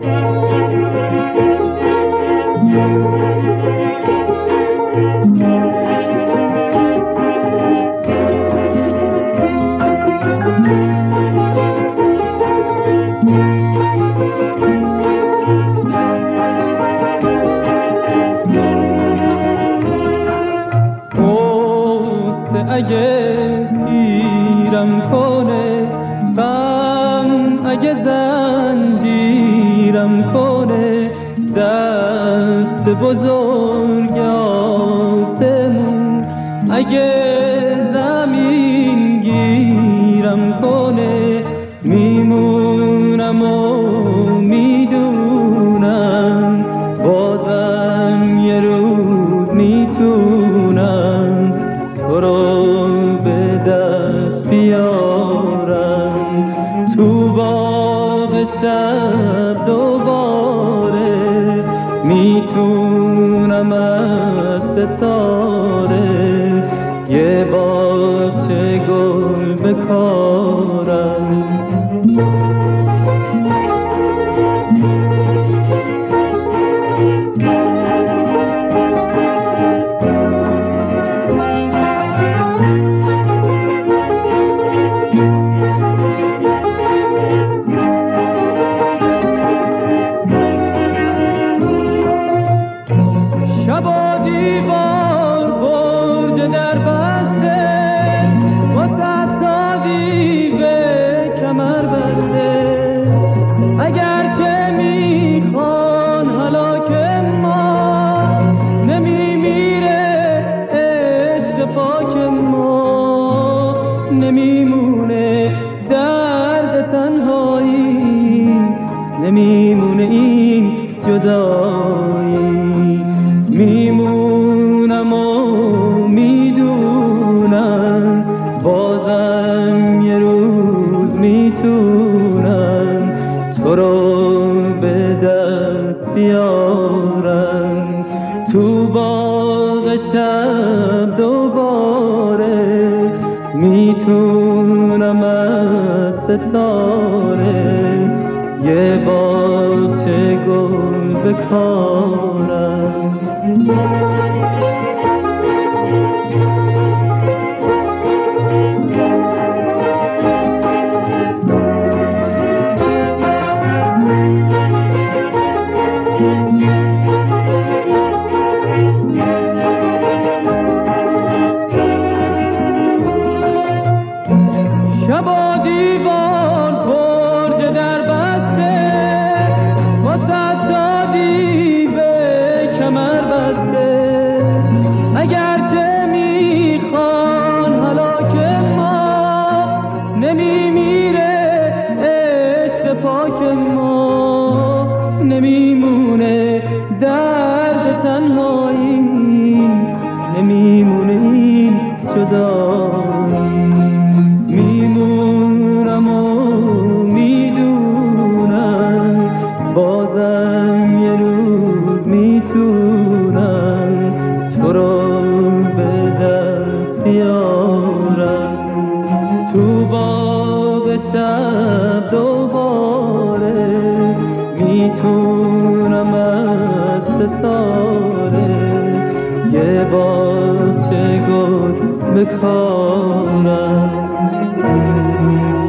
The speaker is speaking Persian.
اگه تیرم کنه، غم اگه زنجیرم کنه، دست بزرگ آسمون اگه زمین گیرم کنه، میمونم و میدونم بازم یه روز میتونم تو رو به دست بیارم تو باغ شب دوباره، میتونم از ستاره یه باغچه گل بکارم. نمیمونه درد تنهایی، نمیمونه این جدایی، میمونم و میدونم بازم یه روز میتونم تو رو به دست بیارم تو باغ شب دوباره، میتونم از ستاره یه باغچه گل بکارم. شب و دیوار برج در بسته، واسه تا دیو کمر بسته، اگرچه میخوان هلاک ما، نمیمیره عشق پاک ما، نمیمونه درد تنهایی، نمیمونه این جدایی، میمونم و میدونم بازم یه روز میتونم تو رو به دست بیارم تو باغ شب دوباره، میتونم از ستاره یه باغچه گل بکارم.